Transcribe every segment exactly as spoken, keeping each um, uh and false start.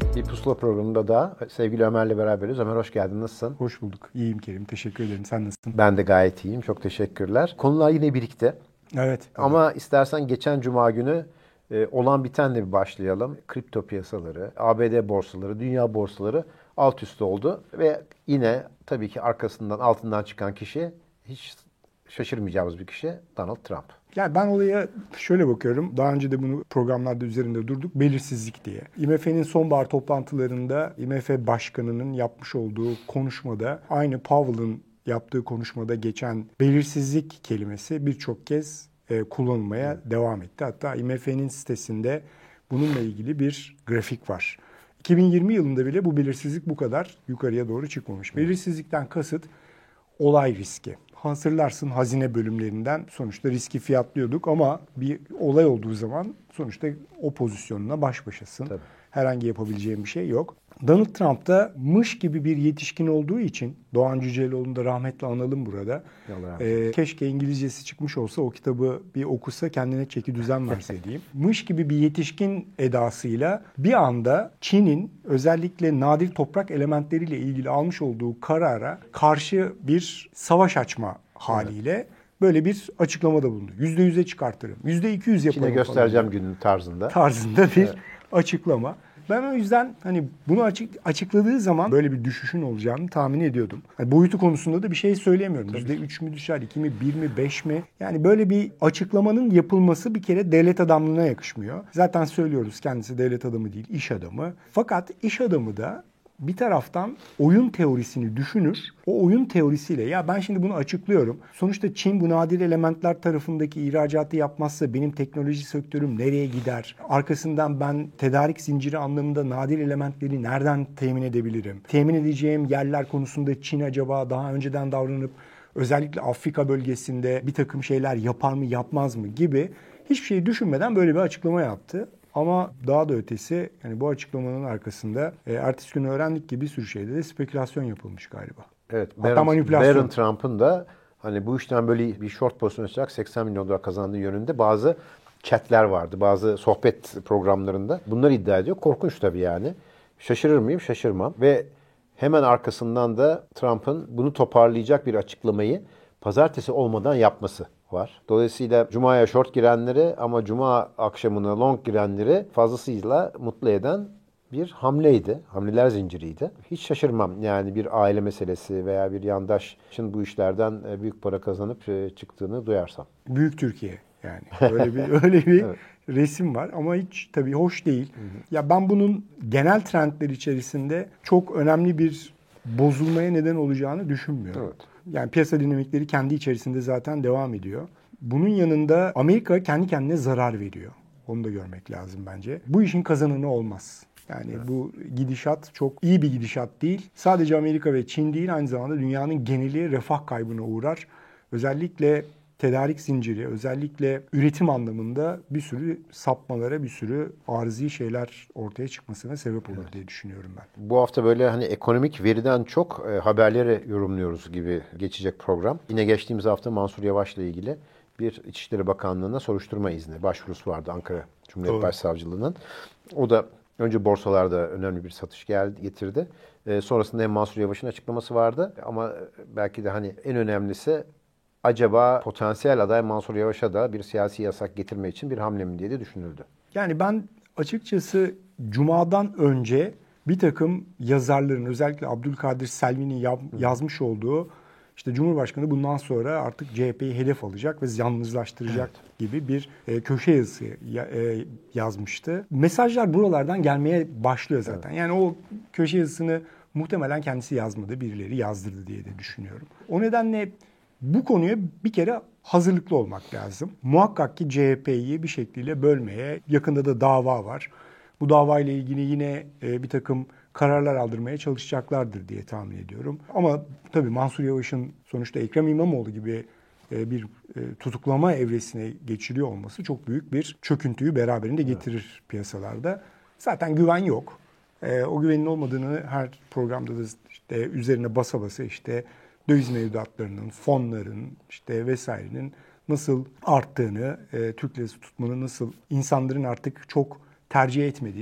Bir Pusula programında da sevgili Ömer'le beraberiz. Ömer hoş geldin. Nasılsın? Hoş bulduk. İyiyim Kerim. Teşekkür ederim. Sen nasılsın? Ben de gayet iyiyim. Çok teşekkürler. Konular yine birlikte. Evet. Ama evet. istersen geçen Cuma günü e, olan bitenle bir başlayalım. Kripto piyasaları, A B D borsaları, dünya borsaları alt üst oldu. Ve yine tabii ki arkasından altından çıkan kişi, hiç şaşırmayacağımız bir kişi, Donald Trump. Yani ben olaya şöyle bakıyorum. Daha önce de bunu programlarda üzerinde durduk. Belirsizlik diye. I M F'nin sonbahar toplantılarında I M F Başkanı'nın yapmış olduğu konuşmada, aynı Powell'ın yaptığı konuşmada geçen belirsizlik kelimesi birçok kez e, kullanılmaya evet. devam etti. Hatta I M F'nin sitesinde bununla ilgili bir grafik var. iki bin yirmi yılında bile bu belirsizlik bu kadar yukarıya doğru çıkmamış. Belirsizlikten kasıt olay riski. Hatırlarsın, hazine bölümlerinden sonuçta riski fiyatlıyorduk ama bir olay olduğu zaman sonuçta o pozisyonuna baş başasın. Tabii. Herhangi yapabileceğin bir şey yok. Donald Trump da mış gibi bir yetişkin olduğu için, Doğan Cüceloğlu'nu da rahmetle analım burada. Ee, keşke İngilizcesi çıkmış olsa o kitabı bir okusa, kendine çeki düzen verse diyeyim. Mış gibi bir yetişkin edasıyla bir anda Çin'in özellikle nadir toprak elementleriyle ilgili almış olduğu karara karşı bir savaş açma haliyle evet. böyle bir açıklamada bulundu. yüzde yüze çıkartırım, yüzde iki yüz yaparım. Çin'e göstereceğim günün tarzında. Tarzında bir evet. açıklama. Ben o yüzden hani bunu açık, açıkladığı zaman böyle bir düşüşün olacağını tahmin ediyordum. Yani boyutu konusunda da bir şey söyleyemiyorum. yüzde üç mü düşer, iki mi, bir mi, beş mi? Yani böyle bir açıklamanın yapılması bir kere devlet adamlığına yakışmıyor. Zaten söylüyoruz, kendisi devlet adamı değil, iş adamı. Fakat iş adamı da bir taraftan oyun teorisini düşünür. O oyun teorisiyle ya ben şimdi bunu açıklıyorum. Sonuçta Çin bu nadir elementler tarafındaki ihracatı yapmazsa benim teknoloji sektörüm nereye gider? Arkasından ben tedarik zinciri anlamında nadir elementleri nereden temin edebilirim? Temin edeceğim yerler konusunda Çin acaba daha önceden davranıp özellikle Afrika bölgesinde bir takım şeyler yapar mı yapmaz mı gibi hiçbir şey düşünmeden böyle bir açıklama yaptı. Ama daha da ötesi, yani bu açıklamanın arkasında e, ertesi gün öğrendik ki bir sürü şeyde de spekülasyon yapılmış galiba. Evet, Hatta manipülasyon. Barron Trump'ın da hani bu işten böyle bir short pozisyon açarak seksen milyon dolar kazandığı yönünde bazı chatler vardı, bazı sohbet programlarında. Bunları iddia ediyor. Korkunç tabii yani. Şaşırır mıyım? Şaşırmam. Ve hemen arkasından da Trump'ın bunu toparlayacak bir açıklamayı pazartesi olmadan yapması var. Dolayısıyla Cuma'ya short girenleri ama Cuma akşamına long girenleri fazlasıyla mutlu eden bir hamleydi. Hamleler zinciriydi. Hiç şaşırmam yani bir aile meselesi veya bir yandaşın bu işlerden büyük para kazanıp çıktığını duyarsam. Büyük Türkiye yani. Öyle bir öyle bir evet. resim var ama hiç tabii hoş değil. Hı hı. Ya ben bunun genel trendler içerisinde çok önemli bir bozulmaya neden olacağını düşünmüyorum. Evet. Yani piyasa dinamikleri kendi içerisinde zaten devam ediyor. Bunun yanında Amerika kendi kendine zarar veriyor. Onu da görmek lazım bence. Bu işin kazananı olmaz. Yani evet. bu gidişat çok iyi bir gidişat değil. Sadece Amerika ve Çin değil, aynı zamanda dünyanın geneli refah kaybına uğrar. Özellikle tedarik zinciri, özellikle üretim anlamında bir sürü sapmalara, bir sürü arızi şeyler ortaya çıkmasına sebep olur evet. diye düşünüyorum ben. Bu hafta böyle hani ekonomik veriden çok e, haberleri yorumluyoruz gibi geçecek program. Yine geçtiğimiz hafta Mansur Yavaş'la ilgili bir İçişleri Bakanlığı'na soruşturma izni başvurusu vardı Ankara Cumhuriyet Doğru. Başsavcılığı'nın. O da önce borsalarda önemli bir satış geldi, getirdi. E, sonrasında hem Mansur Yavaş'ın açıklaması vardı ama belki de hani en önemlisi acaba potansiyel aday Mansur Yavaş'a da bir siyasi yasak getirme için bir hamle mi diye de düşünüldü. Yani ben açıkçası Cuma'dan önce bir takım yazarların, özellikle Abdülkadir Selvi'nin yazmış olduğu işte Cumhurbaşkanı bundan sonra artık C H P'yi hedef alacak ve yalnızlaştıracak evet. gibi bir e, köşe yazısı ya, e, yazmıştı. Mesajlar buralardan gelmeye başlıyor zaten. Evet. Yani o köşe yazısını muhtemelen kendisi yazmadı, birileri yazdırdı diye de düşünüyorum. O nedenle bu konuya bir kere hazırlıklı olmak lazım. Muhakkak ki C H P'yi bir şekilde bölmeye, yakında da dava var. Bu davayla ilgili yine e, bir takım kararlar aldırmaya çalışacaklardır diye tahmin ediyorum. Ama tabii Mansur Yavaş'ın sonuçta Ekrem İmamoğlu gibi e, bir e, tutuklama evresine geçiriyor olması çok büyük bir çöküntüyü beraberinde getirir evet. piyasalarda. Zaten güven yok. E, o güvenin olmadığını her programda da işte üzerine basa basa işte döviz mevduatlarının, fonların işte vesairenin nasıl arttığını, e, Türk lirası tutmanın nasıl insanların artık çok tercih etmediğini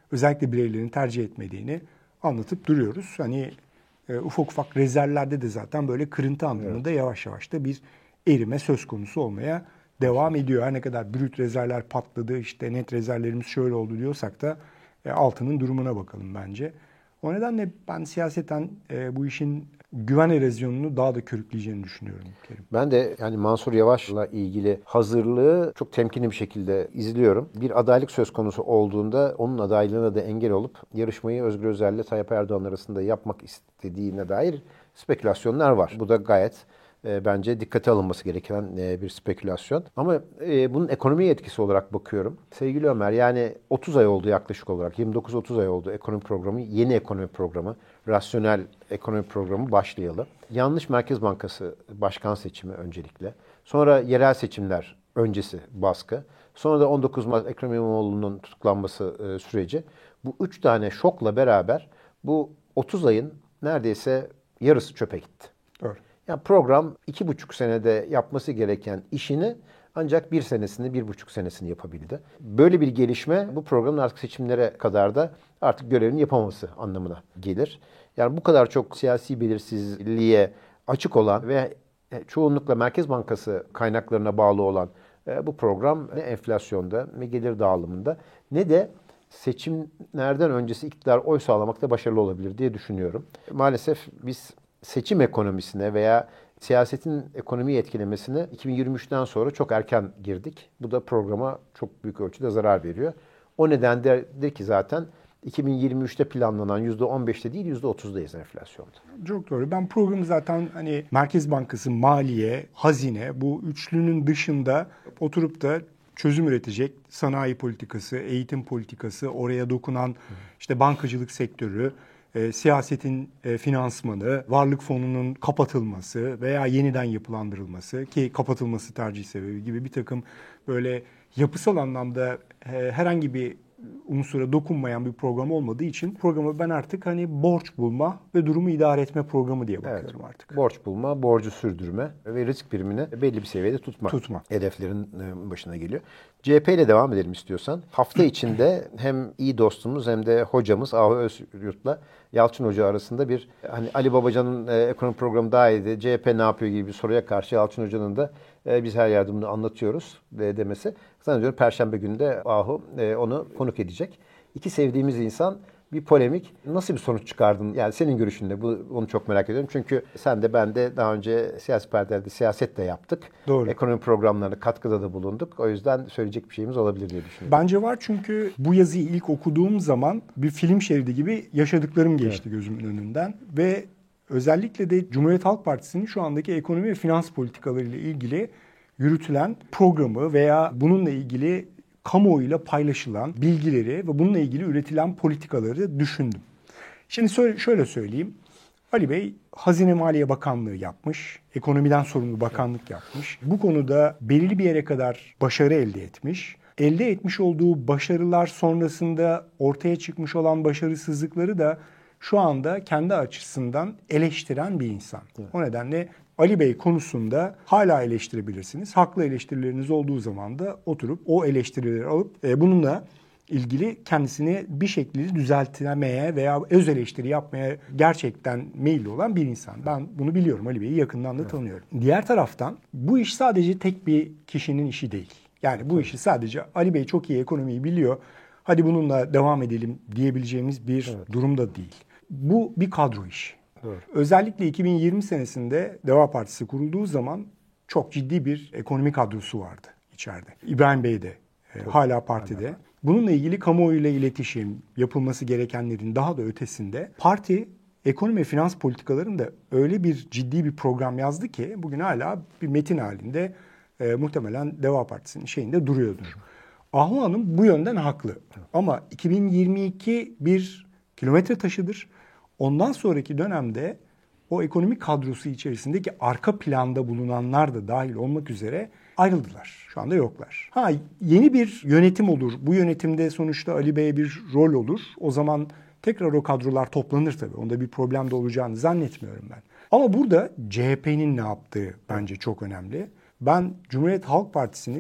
özellikle bireylerin tercih etmediğini anlatıp duruyoruz. Hani e, ufak ufak rezervlerde de zaten böyle kırıntı anlamında evet. yavaş yavaş da bir erime söz konusu olmaya devam ediyor. Her ne kadar brüt rezervler patladı, işte net rezervlerimiz şöyle oldu diyorsak da e, altının durumuna bakalım bence. O nedenle ben siyaseten e, bu işin güven erozyonunu daha da körükleyeceğini düşünüyorum Kerim. Ben de yani Mansur Yavaş'la ilgili hazırlığı çok temkinli bir şekilde izliyorum. Bir adaylık söz konusu olduğunda onun adaylığına da engel olup yarışmayı Özgür Özel ile Tayyip Erdoğan arasında yapmak istediğine dair spekülasyonlar var. Bu da gayet e, bence dikkate alınması gereken e, bir spekülasyon. Ama e, bunun ekonomiye etkisi olarak bakıyorum. Sevgili Ömer, yani otuz ay oldu yaklaşık olarak. yirmi dokuz otuz ay oldu ekonomi programı, yeni ekonomi programı, rasyonel ekonomi programı başlayalı. Yanlış Merkez Bankası başkan seçimi öncelikle. Sonra yerel seçimler öncesi baskı. Sonra da on dokuz Mart Ekrem İmamoğlu'nun tutuklanması e, süreci. Bu üç tane şokla beraber bu otuz ayın neredeyse yarısı çöpe gitti. Doğru. Yani program iki buçuk senede yapması gereken işini ancak bir senesini, bir buçuk senesini yapabildi. Böyle bir gelişme bu programın artık seçimlere kadar da artık görevini yapamaması anlamına gelir. Yani bu kadar çok siyasi belirsizliğe açık olan ve çoğunlukla Merkez Bankası kaynaklarına bağlı olan bu program ne enflasyonda ne gelir dağılımında ne de seçimlerden öncesi iktidar oy sağlamakta başarılı olabilir diye düşünüyorum. Maalesef biz seçim ekonomisine veya siyasetin ekonomiyi etkilemesine iki bin yirmi üçten sonra çok erken girdik. Bu da programa çok büyük ölçüde zarar veriyor. O nedendir ki zaten iki bin yirmi üçte planlanan yüzde on beşte değil yüzde otuzdayız enflasyonda. Çok doğru. Ben programı zaten hani Merkez Bankası, maliye, hazine bu üçlünün dışında oturup da çözüm üretecek sanayi politikası, eğitim politikası, oraya dokunan işte bankacılık sektörü, E, siyasetin e, finansmanı, varlık fonunun kapatılması veya yeniden yapılandırılması ki kapatılması tercih sebebi gibi bir takım böyle yapısal anlamda e, herhangi bir unsura dokunmayan bir program olmadığı için programı ben artık hani borç bulma ve durumu idare etme programı diye bakıyorum evet, artık. Borç bulma, borcu sürdürme ve risk primini belli bir seviyede tutma. Tutma. Hedeflerin başına geliyor. C H P ile devam edelim istiyorsan. Hafta içinde hem iyi dostumuz hem de hocamız Ahu Özyurt'la Yalçın Hoca arasında bir hani Ali Babacan'ın e, ekonomi programı daha iyiydi, C H P ne yapıyor gibi bir soruya karşı Yalçın Hoca'nın da e, biz her yardımını anlatıyoruz e, demesi. Zannediyorum Perşembe günü de Ahu e, onu konuk edecek. İki sevdiğimiz insan bir polemik. Nasıl bir sonuç çıkardın? Yani senin görüşünde bu, onu çok merak ediyorum. Çünkü sen de ben de daha önce siyasi partilerde siyaset de yaptık. Doğru. Ekonomi programlarına katkıda da bulunduk. O yüzden söyleyecek bir şeyimiz olabilir diye düşünüyorum. Bence var çünkü bu yazıyı ilk okuduğum zaman bir film şeridi gibi yaşadıklarım geçti evet. gözümün önünden. Ve özellikle de Cumhuriyet Halk Partisi'nin şu andaki ekonomi ve finans politikalarıyla ilgili yürütülen programı veya bununla ilgili kamuoyuyla paylaşılan bilgileri ve bununla ilgili üretilen politikaları düşündüm. Şimdi şöyle söyleyeyim. Ali Bey Hazine Maliye Bakanlığı yapmış, ekonomiden sorumlu bakanlık yapmış. Bu konuda belirli bir yere kadar başarı elde etmiş. Elde etmiş olduğu başarılar sonrasında ortaya çıkmış olan başarısızlıkları da şu anda kendi açısından eleştiren bir insan. Evet. O nedenle Ali Bey konusunda hala eleştirebilirsiniz. Haklı eleştirileriniz olduğu zaman da oturup o eleştirileri alıp e, bununla ilgili kendisini bir şekilde düzeltmeye veya öz eleştiri yapmaya gerçekten meyilli olan bir insan. Ben bunu biliyorum. Ali Bey'i yakından da evet. tanıyorum. Diğer taraftan bu iş sadece tek bir kişinin işi değil. Yani bu evet. işi sadece Ali Bey çok iyi ekonomiyi biliyor, hadi bununla devam edelim diyebileceğimiz bir evet. durum da değil. Bu bir kadro işi. Doğru. Özellikle iki bin yirmi senesinde Deva Partisi kurulduğu zaman çok ciddi bir ekonomi kadrosu vardı içeride. İbrahim Bey de e, hala partide. Hala. Bununla ilgili kamuoyuyla iletişim, yapılması gerekenlerin daha da ötesinde parti ekonomi ve finans politikalarında öyle bir ciddi bir program yazdı ki bugün hala bir metin halinde e, muhtemelen Deva Partisi'nin şeyinde duruyordur. Ahu Hanım bu yönden haklı. Ama iki bin yirmi iki bir kilometre taşıdır. Ondan sonraki dönemde o ekonomik kadrosu içerisindeki arka planda bulunanlar da dahil olmak üzere ayrıldılar. Şu anda yoklar. Ha, yeni bir yönetim olur. Bu yönetimde sonuçta Ali Bey'e bir rol olur. O zaman tekrar o kadrolar toplanır tabii. Onda bir problem de olacağını zannetmiyorum ben. Ama burada C H P'nin ne yaptığı bence çok önemli. Ben Cumhuriyet Halk Partisi'nin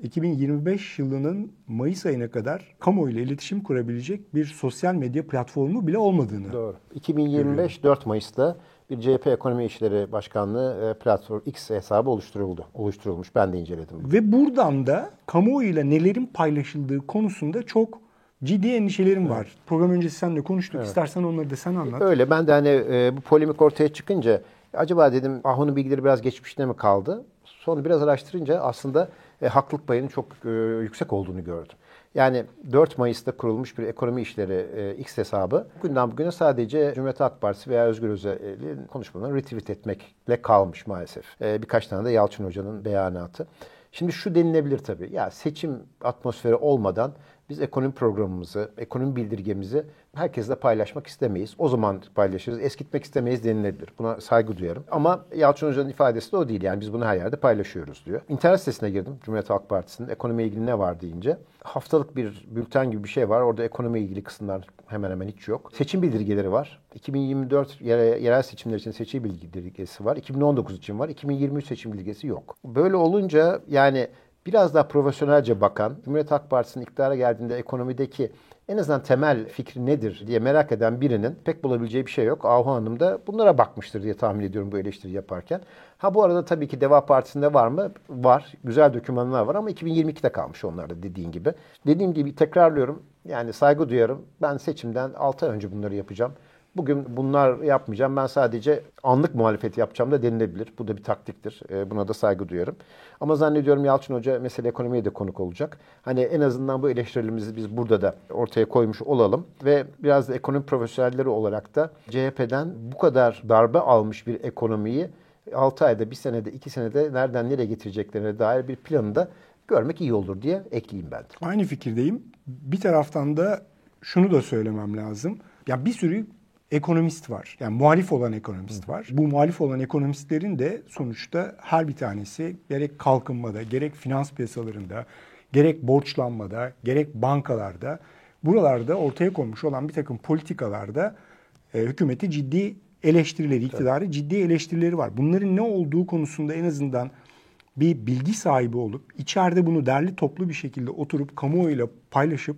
iki bin yirmi beş yılının Mayıs ayına kadar kamuoyuyla iletişim kurabilecek bir sosyal medya platformu bile olmadığını. Doğru. iki bin yirmi beş dört Mayıs'ta bir C H P Ekonomi İşleri Başkanlığı platform X hesabı oluşturuldu. Oluşturulmuş. Ben de inceledim. Ve buradan da kamuoyuyla nelerin paylaşıldığı konusunda çok ciddi endişelerim var. Evet. Program öncesi seninle konuştuk. Evet. İstersen onları da sen anlat. Öyle. Ben de hani e, bu polemik ortaya çıkınca acaba dedim Ahu'nun bilgileri biraz geçmişte mi kaldı? Sonra biraz araştırınca aslında e, haklılık payının çok e, yüksek olduğunu gördüm. Yani dört Mayıs'ta kurulmuş bir ekonomi işleri e, X hesabı günden bugüne sadece Cumhuriyet Halk Partisi veya Özgür Özel'in konuşmalarını retweet etmekle kalmış maalesef. E, birkaç tane de Yalçın Hoca'nın beyanatı. Şimdi şu denilebilir tabii. Ya seçim atmosferi olmadan biz ekonomi programımızı, ekonomi bildirgemizi herkesle paylaşmak istemeyiz. O zaman paylaşırız, eskitmek istemeyiz denilebilir. Buna saygı duyarım. Ama Yalçın Hoca'nın ifadesi de o değil. Yani biz bunu her yerde paylaşıyoruz diyor. İnternet sitesine girdim. Cumhuriyet Halk Partisi'nin ekonomiye ilgili ne var deyince. Haftalık bir bülten gibi bir şey var. Orada ekonomiye ilgili kısımlar hemen hemen hiç yok. Seçim bildirgeleri var. iki bin yirmi dört yerel seçimler için seçim bildirgesi var. iki bin on dokuz için var. iki bin yirmi üç seçim bildirgesi yok. Böyle olunca yani biraz daha profesyonelce bakan, Cumhuriyet Halk Partisi'nin iktidara geldiğinde ekonomideki en azından temel fikri nedir diye merak eden birinin pek bulabileceği bir şey yok. Ahu Hanım da bunlara bakmıştır diye tahmin ediyorum bu eleştiri yaparken. Ha bu arada tabii ki Deva Partisi'nde var mı? Var. Güzel dokümanlar var ama iki bin yirmi ikide kalmış onlar da dediğin gibi. Dediğim gibi tekrarlıyorum. Yani saygı duyarım. Ben seçimden altı ay önce bunları yapacağım. Bugün bunlar yapmayacağım. Ben sadece anlık muhalefet yapacağım da denilebilir. Bu da bir taktiktir. Buna da saygı duyarım. Ama zannediyorum Yalçın Hoca mesele ekonomiye de konuk olacak. Hani en azından bu eleştirilerimizi biz burada da ortaya koymuş olalım. Ve biraz da ekonomi profesyonelleri olarak da C H P'den bu kadar darbe almış bir ekonomiyi altı ayda, bir senede, iki senede nereden nereye getireceklerine dair bir planı da görmek iyi olur diye ekleyeyim ben. Aynı fikirdeyim. Bir taraftan da şunu da söylemem lazım. Ya bir sürü ekonomist var. Yani muhalif olan ekonomist var. Bu muhalif olan ekonomistlerin de sonuçta her bir tanesi gerek kalkınmada, gerek finans piyasalarında, gerek borçlanmada, gerek bankalarda, buralarda ortaya konmuş olan bir takım politikalarda e, hükümeti ciddi eleştirileri, iktidarı evet. ciddi eleştirileri var. Bunların ne olduğu konusunda en azından bir bilgi sahibi olup, içeride bunu derli toplu bir şekilde oturup kamuoyuyla paylaşıp,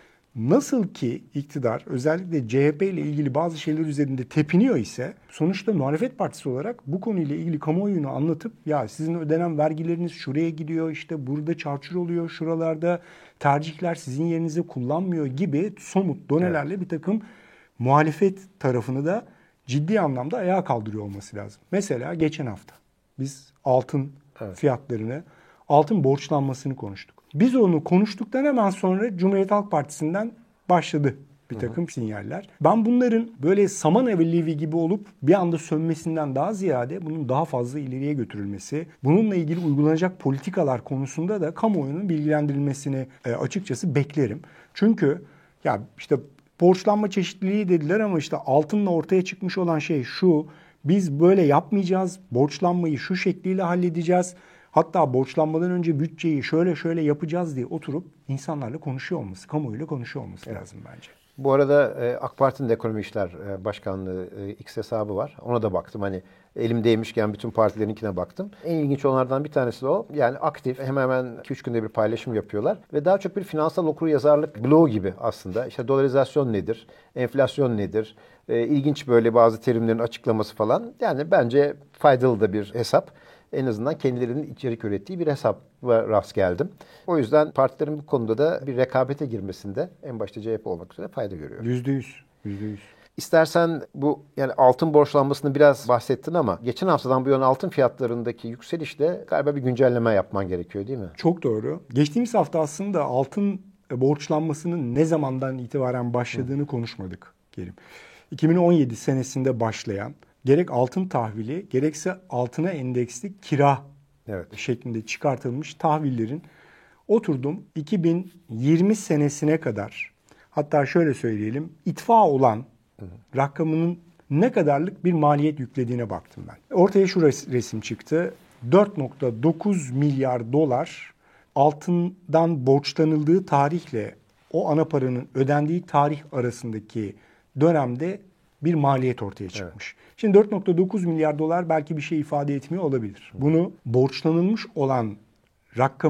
nasıl ki iktidar özellikle C H P ile ilgili bazı şeyler üzerinde tepiniyor ise sonuçta muhalefet partisi olarak bu konuyla ilgili kamuoyunu anlatıp ya sizin ödenen vergileriniz şuraya gidiyor, işte burada çarçur oluyor, şuralarda tercihler sizin yerinize kullanmıyor gibi somut donelerle evet. bir takım muhalefet tarafını da ciddi anlamda ayağa kaldırıyor olması lazım. Mesela geçen hafta biz altın evet. fiyatlarını, altın borçlanmasını konuştuk. Biz onu konuştuktan hemen sonra Cumhuriyet Halk Partisi'nden başladı bir takım hı hı. sinyaller. Ben bunların böyle saman alevi gibi olup bir anda sönmesinden daha ziyade bunun daha fazla ileriye götürülmesi, bununla ilgili uygulanacak politikalar konusunda da kamuoyunun bilgilendirilmesini e, açıkçası beklerim. Çünkü ya işte borçlanma çeşitliliği dediler ama işte altınla ortaya çıkmış olan şey şu: biz böyle yapmayacağız, borçlanmayı şu şekliyle halledeceğiz. Hatta borçlanmadan önce bütçeyi şöyle şöyle yapacağız diye oturup insanlarla konuşuyor olması, kamuoyuyla konuşuyor olması evet. lazım bence. Bu arada AK Parti'nin de Ekonomi İşler Başkanlığı X hesabı var. Ona da baktım. Hani elimdeymişken bütün partilerinkine baktım. En ilginç olanlardan bir tanesi de o. Yani aktif, hemen hemen iki üç günde bir paylaşım yapıyorlar. Ve daha çok bir finansal okuryazarlık bloğu gibi aslında. İşte dolarizasyon nedir? Enflasyon nedir? E, ilginç böyle bazı terimlerin açıklaması falan. Yani bence faydalı da bir hesap. En azından kendilerinin içerik ürettiği bir hesaba rast geldim. O yüzden partilerin bu konuda da bir rekabete girmesinde en başta C H P olmak üzere fayda görüyorum. Yüzde yüz. Yüzde yüz. İstersen bu yani altın borçlanmasını biraz bahsettin ama geçen haftadan bu yana altın fiyatlarındaki yükselişte galiba bir güncelleme yapman gerekiyor değil mi? Çok doğru. Geçtiğimiz hafta aslında altın borçlanmasının ne zamandan itibaren başladığını Hı. konuşmadık Kerim. iki bin on yedi senesinde başlayan gerek altın tahvili gerekse altına endeksli kira evet. şeklinde çıkartılmış tahvillerin oturdum iki bin yirmi senesine kadar, hatta şöyle söyleyelim, itfa olan hı hı. rakamının ne kadarlık bir maliyet yüklediğine baktım ben. Ortaya şu resim çıktı. dört virgül dokuz milyar dolar altından borçlanıldığı tarihle o ana paranın ödendiği tarih arasındaki dönemde bir maliyet ortaya çıkmış. Evet. Şimdi dört virgül dokuz milyar dolar belki bir şey ifade etmiyor olabilir. Bunu borçlanılmış olan rakamın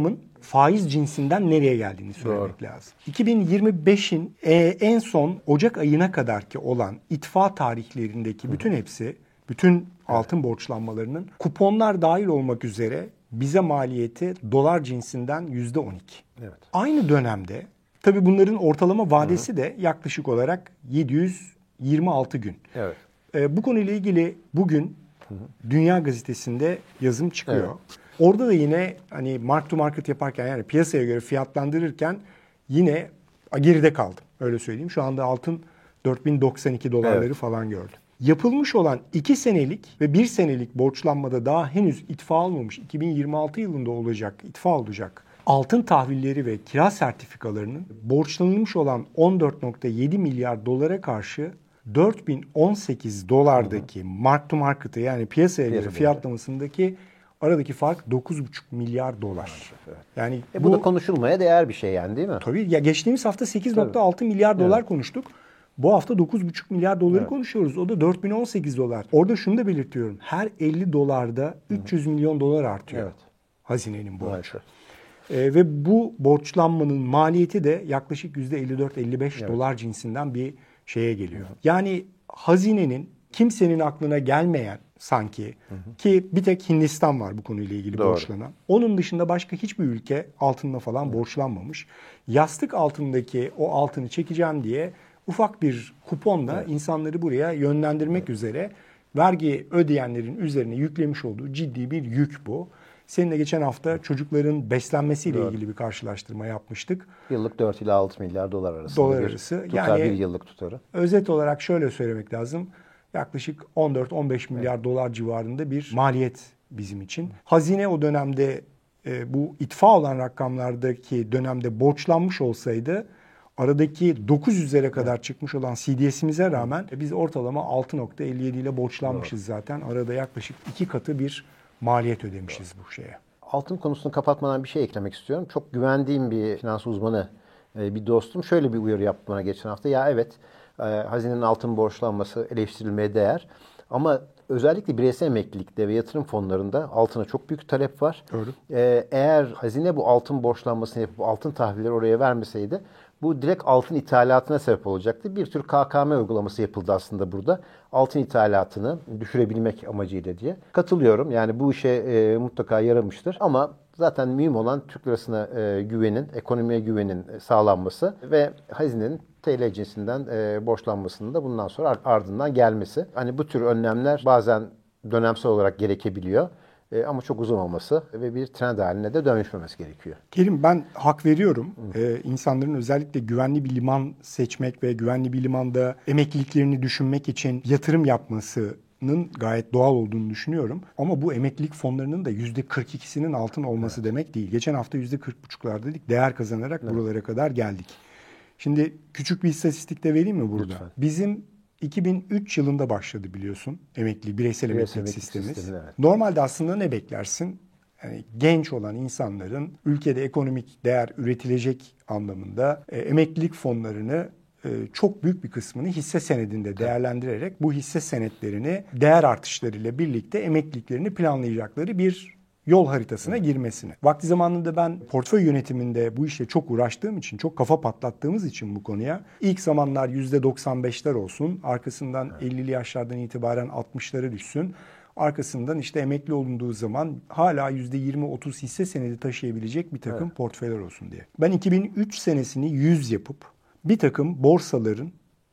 faiz cinsinden nereye geldiğini söylemek Doğru. lazım. iki bin yirmi beşin e, en son Ocak ayına kadarki olan itfa tarihlerindeki bütün hepsi, bütün altın evet. borçlanmalarının kuponlar dahil olmak üzere bize maliyeti dolar cinsinden yüzde on iki. Evet. Aynı dönemde tabii bunların ortalama vadesi Hı-hı. de yaklaşık olarak yedi yüz yirmi altı gün. Evet. Ee, bu konuyla ilgili bugün Hı-hı. Dünya Gazetesi'nde yazım çıkıyor. Evet. Orada da yine hani mark to market yaparken yani piyasaya göre fiyatlandırırken yine geride kaldım. Öyle söyleyeyim. Şu anda altın dört bin doksan iki dolarları evet. falan gördü. Yapılmış olan iki senelik ve bir senelik borçlanmada daha henüz itfa almamış iki bin yirmi altı yılında olacak, itfa olacak altın tahvilleri ve kira sertifikalarının borçlanılmış olan on dört virgül yedi milyar dolara karşı dört bin on sekiz dolardaki hı hı. mark to market'ı yani piyasaya göre fiyatlamasındaki aradaki fark dokuz virgül beş milyar dolar. Evet. Yani e bu, bu da konuşulmaya değer bir şey yani değil mi? Tabii ya geçtiğimiz hafta sekiz virgül altı milyar dolar evet. konuştuk. Bu hafta dokuz virgül beş milyar doları evet. konuşuyoruz. O da dört bin on sekiz dolar. Orada şunu da belirtiyorum. Her elli dolarda üç yüz milyon dolar artıyor. Evet. Hazinenin borcu. Ee, ve bu borçlanmanın maliyeti de yaklaşık yüzde elli dört elli beş evet. dolar cinsinden bir şeye geliyor. Evet. Yani hazinenin kimsenin aklına gelmeyen sanki hı hı. ki bir tek Hindistan var bu konuyla ilgili Doğru. borçlanan. Onun dışında başka hiçbir ülke altınla falan hı. borçlanmamış. Yastık altındaki o altını çekeceğim diye ufak bir kuponla evet. insanları buraya yönlendirmek evet. üzere vergi ödeyenlerin üzerine yüklemiş olduğu ciddi bir yük bu. Seninle geçen hafta çocukların beslenmesiyle Doğru. ilgili bir karşılaştırma yapmıştık. Yıllık dört ila altı milyar dolar arasında dolar bir arası. tutar, yani bir yıllık tutarı. Özet olarak şöyle söylemek lazım. Yaklaşık on dört on beş milyar evet. dolar civarında bir maliyet bizim için. Hazine o dönemde e, bu itfa olan rakamlardaki dönemde borçlanmış olsaydı aradaki dokuz yüzlere kadar evet. çıkmış olan C D S'imize rağmen biz ortalama altı virgül elli yedi ile borçlanmışız Doğru. zaten. Arada yaklaşık iki katı bir maliyet ödemişiz Doğru. bu şeye. Altın konusunu kapatmadan bir şey eklemek istiyorum. Çok güvendiğim bir finans uzmanı, bir dostum şöyle bir uyarı yaptı bana geçen hafta. Ya evet, hazinenin altın borçlanması eleştirilmeye değer. Ama özellikle bireysel emeklilikte ve yatırım fonlarında altına çok büyük talep var. Doğru. Eğer hazine bu altın borçlanmasını yapıp altın tahvilleri oraya vermeseydi bu direkt altın ithalatına sebep olacaktı. Bir tür K K M uygulaması yapıldı aslında burada. Altın ithalatını düşürebilmek amacıyla diye. Katılıyorum. Yani bu işe e, mutlaka yaramıştır. Ama zaten mühim olan Türk lirasına e, güvenin, ekonomiye güvenin sağlanması ve hazinenin T L cinsinden e, borçlanmasının da bundan sonra ardından gelmesi. Hani bu tür önlemler bazen dönemsel olarak gerekebiliyor. E, ama çok uzun olması ve bir trend haline de dönüşmemesi gerekiyor. Kerim, ben hak veriyorum. Ee, insanların özellikle güvenli bir liman seçmek ve güvenli bir limanda emekliliklerini düşünmek için yatırım yapmasının gayet doğal olduğunu düşünüyorum. Ama bu emeklilik fonlarının da yüzde kırk ikisinin altın olması evet. demek değil. Geçen hafta yüzde kırk buçuklar dedik. Değer kazanarak evet. buralara kadar geldik. Şimdi küçük bir istatistik de vereyim mi burada? Lütfen. Bizim iki bin üç yılında başladı biliyorsun emekli, bireysel emeklilik emekli sistemimiz. Sistemi, evet. Normalde aslında ne beklersin? Yani genç olan insanların ülkede ekonomik değer üretilecek anlamında e, emeklilik fonlarını e, çok büyük bir kısmını hisse senedinde evet. değerlendirerek bu hisse senetlerini değer artışlarıyla birlikte emekliliklerini planlayacakları bir yol haritasına evet. girmesini. Vakti zamanında ben portföy yönetiminde bu işle çok uğraştığım için, çok kafa patlattığımız için bu konuya ilk zamanlar yüzde doksan beşler olsun, arkasından evet. ellili yaşlardan itibaren altmışlara düşsün. Arkasından işte emekli olunduğu zaman hala yüzde yirmi otuz hisse senedi taşıyabilecek bir takım evet. portföyler olsun diye. Ben iki bin üç senesini yüz yapıp bir takım borsaların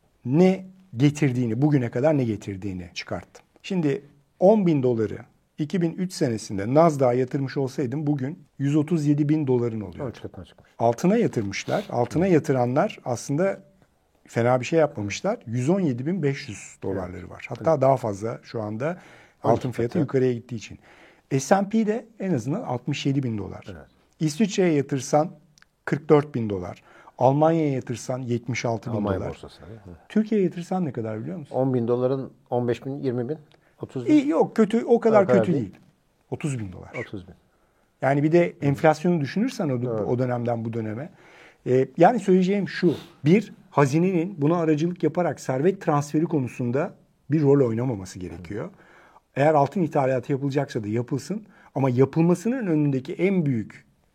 ne getirdiğini, bugüne kadar ne getirdiğini çıkarttım. Şimdi on bin doları iki bin üç senesinde Nasdaq'a yatırmış olsaydım bugün yüz otuz yedi bin doların oluyor. Altına yatırmışlar. Altına yatıranlar aslında fena bir şey yapmamışlar. yüz on yedi bin beş yüz dolarları var. Hatta evet. daha fazla şu anda altın fiyatı yukarıya gittiği için. S and P'de en azından altmış yedi bin dolar. Evet. İsviçre'ye yatırsan kırk dört bin dolar. Almanya'ya yatırsan yetmiş altı bin Almanya dolar. Borsası. Türkiye'ye yatırsan ne kadar biliyor musun? on bin doların on beş bin, yirmi bin, otuz bin. İyi, yok kötü, o kadar kötü değil. değil. otuz bin dolar. otuz bin. Yani bir de enflasyonu düşünürsen o, evet. o dönemden bu döneme. Ee, yani söyleyeceğim şu. Bir, hazinenin buna aracılık yaparak servet transferi konusunda bir rol oynamaması gerekiyor. Evet. Eğer altın ithalatı yapılacaksa da yapılsın. Ama yapılmasının önündeki en büyük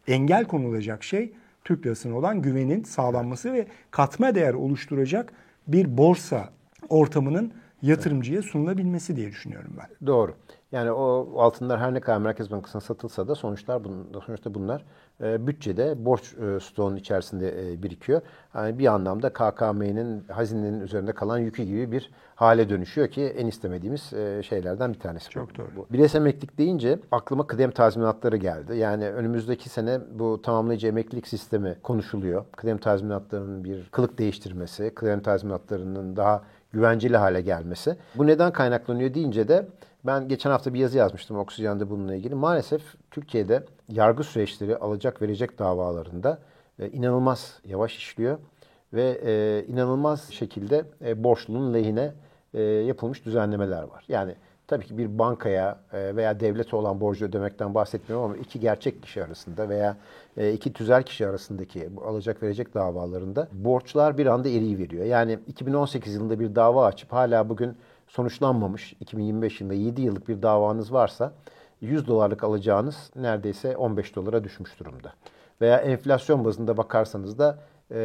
engel konulacak şey Türk lirasına olan güvenin sağlanması ve katma değer oluşturacak bir borsa ortamının yatırımcıya sunulabilmesi diye düşünüyorum ben. Doğru. Yani o altınlar her ne kadar Merkez Bankası'na satılsa da sonuçlar sonuçta bunlar e, bütçede borç e, stoğunun içerisinde e, birikiyor. Yani bir anlamda K K M'nin hazinenin üzerinde kalan yükü gibi bir hale dönüşüyor ki en istemediğimiz e, şeylerden bir tanesi. Çok bu. doğru. Bu. Bireysel emeklilik deyince aklıma kıdem tazminatları geldi. Yani önümüzdeki sene bu tamamlayıcı emeklilik sistemi konuşuluyor. Kıdem tazminatlarının bir kılık değiştirmesi, kıdem tazminatlarının daha güvenceli hale gelmesi. Bu neden kaynaklanıyor deyince de ben geçen hafta bir yazı yazmıştım Oksijen'de bununla ilgili. Maalesef Türkiye'de yargı süreçleri alacak verecek davalarında e, inanılmaz yavaş işliyor ve e, inanılmaz şekilde e, borçlunun lehine e, yapılmış düzenlemeler var. Yani tabii ki bir bankaya e, veya devlete olan borcu ödemekten bahsetmiyorum ama iki gerçek kişi arasında veya e, iki tüzel kişi arasındaki bu alacak verecek davalarında borçlar bir anda eriyiveriyor. Yani iki bin on sekiz yılında bir dava açıp hala bugün sonuçlanmamış iki bin yirmi beş yılında yedi yıllık bir davanız varsa yüz dolarlık alacağınız neredeyse on beş dolara düşmüş durumda. Veya enflasyon bazında bakarsanız da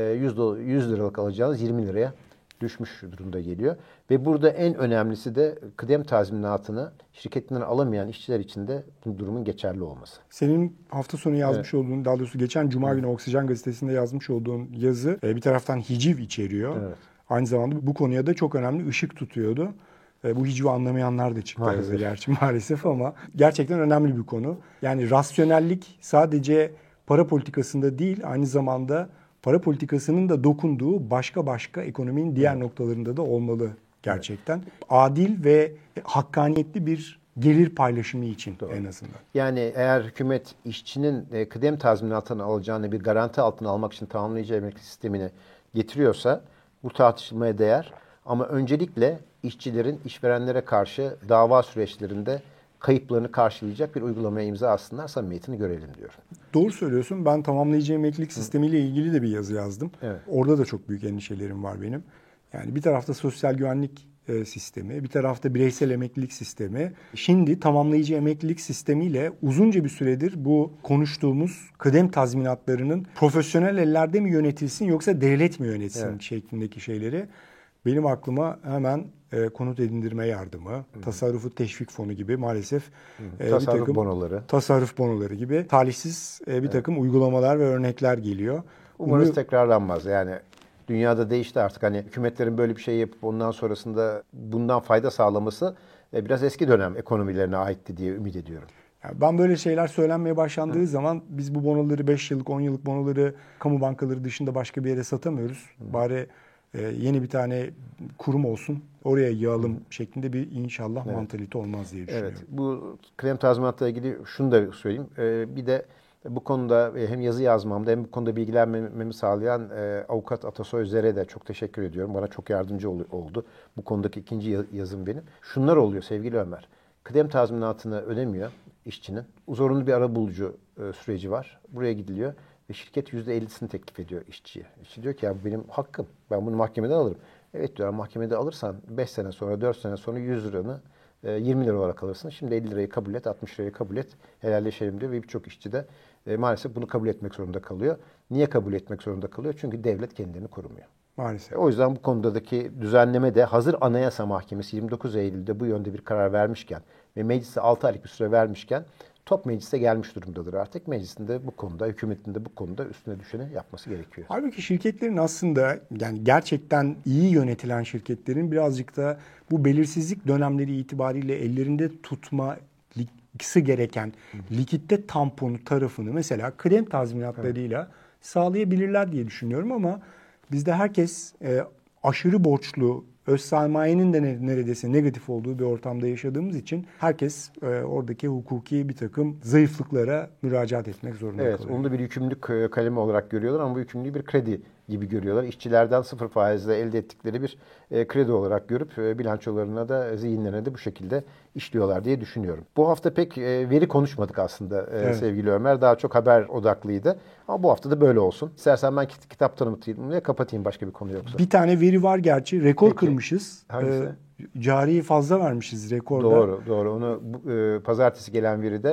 yüz liralık alacağınız yirmi liraya düşmüş durumda geliyor. Ve burada en önemlisi de kıdem tazminatını şirketinden alamayan işçiler için de bu durumun geçerli olması. Senin hafta sonu yazmış evet. olduğun, daha doğrusu geçen Cuma evet. günü Oksijen Gazetesi'nde yazmış olduğun yazı bir taraftan hiciv içeriyor. Evet. Aynı zamanda bu konuya da çok önemli ışık tutuyordu. Bu hicivi anlamayanlar da çıktı maalesef. Gerçi maalesef ama gerçekten önemli bir konu. Yani rasyonellik sadece para politikasında değil, aynı zamanda para politikasının da dokunduğu başka başka ekonominin diğer evet. noktalarında da olmalı gerçekten. Evet. Adil ve hakkaniyetli bir gelir paylaşımı için Doğru. en azından. Yani eğer hükümet işçinin kıdem tazminatını alacağını bir garanti altına almak için tamamlayıcı emeklilik sistemini getiriyorsa bu tartışılmaya değer. Ama öncelikle işçilerin işverenlere karşı dava süreçlerinde kayıplarını karşılayacak bir uygulamaya imza atsınlar, samimiyetini görelim diyorum. Doğru söylüyorsun. Ben tamamlayıcı emeklilik sistemiyle ilgili de bir yazı yazdım. Evet. Orada da çok büyük endişelerim var benim. Yani bir tarafta sosyal güvenlik e, sistemi, bir tarafta bireysel emeklilik sistemi. Şimdi tamamlayıcı emeklilik sistemiyle uzunca bir süredir bu konuştuğumuz kıdem tazminatlarının profesyonel ellerde mi yönetilsin yoksa devlet mi yönetsin evet. şeklindeki şeyleri benim aklıma hemen e, konut edindirme yardımı, Hı-hı. tasarrufu teşvik fonu gibi maalesef e, tasarruf bir takım bonoları, tasarruf bonoları gibi talihsiz e, bir evet. takım uygulamalar ve örnekler geliyor. Umarız Bunu... tekrarlanmaz. Yani dünyada değişti artık. Hani hükümetlerin böyle bir şey yapıp ondan sonrasında bundan fayda sağlaması e, biraz eski dönem ekonomilerine aitti diye ümit ediyorum. Yani ben böyle şeyler söylenmeye başlandığı Hı. zaman biz bu bonoları beş yıllık, on yıllık bonoları kamu bankaları dışında başka bir yere satamıyoruz. Hı. Bari Ee, yeni bir tane kurum olsun, oraya yığalım Hı. şeklinde bir inşallah evet. mantalite olmaz diye düşünüyorum. Evet, bu kıdem tazminatla ilgili şunu da söyleyeyim. Ee, bir de bu konuda hem yazı yazmamda hem bu konuda bilgilenmemi sağlayan e, avukat Atasoy Zer'e de çok teşekkür ediyorum. Bana çok yardımcı ol, oldu. Bu konudaki ikinci yazım benim. Şunlar oluyor sevgili Ömer. Kıdem tazminatını ödemiyor işçinin. Zorunlu bir arabulucu e, süreci var. Buraya gidiliyor. Ve şirket yüzde ellisini teklif ediyor işçiye. İşçi diyor ki ya bu benim hakkım. Ben bunu mahkemeden alırım. Evet diyor mahkemede alırsan beş sene sonra dört sene sonra yüz liranı yirmi lira olarak alırsın. Şimdi elli lirayı kabul et, altmış lirayı kabul et. Helalleşelim diyor ve birçok işçi de e, maalesef bunu kabul etmek zorunda kalıyor. Niye kabul etmek zorunda kalıyor? Çünkü devlet kendilerini korumuyor. Maalesef. O yüzden bu konudaki düzenleme de hazır Anayasa Mahkemesi yirmi dokuz Eylül'de bu yönde bir karar vermişken ve meclise altı aylık bir süre vermişken top meclise gelmiş durumdadır artık. Meclisin de bu konuda, hükümetin de bu konuda üstüne düşeni yapması gerekiyor. Halbuki şirketlerin aslında yani gerçekten iyi yönetilen şirketlerin birazcık da bu belirsizlik dönemleri itibariyle ellerinde tutması gereken Hı. likitte tamponu tarafını mesela kıdem tazminatlarıyla evet. sağlayabilirler diye düşünüyorum ama bizde herkes e, aşırı borçlu, öz sermayenin de neredeyse negatif olduğu bir ortamda yaşadığımız için herkes e, oradaki hukuki bir takım zayıflıklara müracaat etmek zorunda evet, kalıyor. Onu da bir yükümlülük kalemi olarak görüyorlar ama bu yükümlülüğü bir kredi gibi görüyorlar. İşçilerden sıfır faizle elde ettikleri bir e, kredi olarak görüp e, bilançolarına da zihinlerine de bu şekilde işliyorlar diye düşünüyorum. Bu hafta pek e, veri konuşmadık aslında e, evet. sevgili Ömer. Daha çok haber odaklıydı. Ama bu hafta da böyle olsun. İstersen ben kit- kitap tanıtayım ve kapatayım başka bir konu yoksa. Bir tane veri var gerçi. Rekor Peki. kırmışız. Hangisi? Ee, cariyi fazla vermişiz rekorda. Doğru, doğru. Onu bu, e, pazartesi gelen veride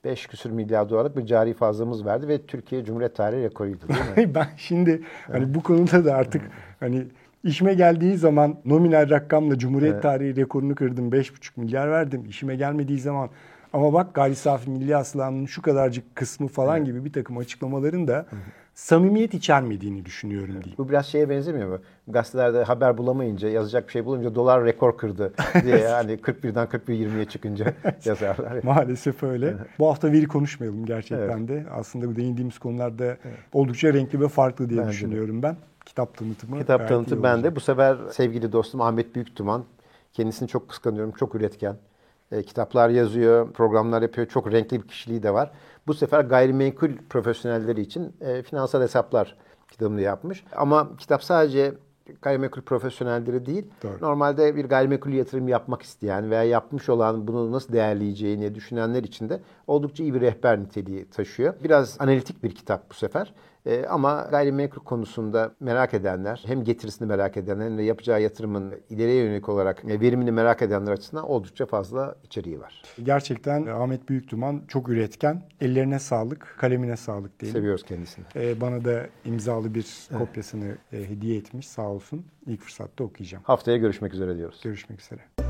beş küsür milyar dolarlık bir cari fazlamız verdi ve Türkiye Cumhuriyet tarihi rekoruydu değil mi? Ben şimdi hani bu konuda da artık hani işime geldiği zaman nominal rakamla Cumhuriyet Evet. tarihi rekorunu kırdım. beş buçuk milyar verdim. İşime gelmediği zaman ama bak gayri safi milli hasılanın şu kadarcık kısmı falan Evet. gibi bir takım açıklamaların da samimiyet içermediğini düşünüyorum diyeyim. Bu biraz şeye benzemiyor mu? Gazetelerde haber bulamayınca, yazacak bir şey bulunca dolar rekor kırdı diye hani kırk birden kırk bir yirmiye çıkınca yazarlar. Maalesef öyle. Bu hafta veri konuşmayalım gerçekten de. Aslında bu değindiğimiz konularda oldukça renkli ve farklı diye Bence de. düşünüyorum ben. Kitap tanıtımı Kitap gayet iyi tanıtı bende. olacak. Bu sefer sevgili dostum Ahmet Büyüktuman. Kendisini çok kıskanıyorum. Çok üretken. E, kitaplar yazıyor, programlar yapıyor. Çok renkli bir kişiliği de var. Bu sefer gayrimenkul profesyonelleri için e, finansal hesaplar kitabını yapmış. Ama kitap sadece gayrimenkul profesyonelleri değil, Doğru. normalde bir gayrimenkul yatırım yapmak isteyen veya yapmış olan bunu nasıl değerleyeceğini düşünenler için de oldukça iyi bir rehber niteliği taşıyor. Biraz analitik bir kitap bu sefer. Ee, ama gayrimenkul konusunda merak edenler, hem getirisini merak edenler hem de yapacağı yatırımın ileriye yönelik olarak verimini merak edenler açısından oldukça fazla içeriği var. Gerçekten Ahmet Büyüktuman çok üretken. Ellerine sağlık, kalemine sağlık diyelim. Seviyoruz kendisini. Ee, bana da imzalı bir kopyasını e, hediye etmiş sağ olsun. İlk fırsatta okuyacağım. Haftaya görüşmek üzere diyoruz. Görüşmek üzere.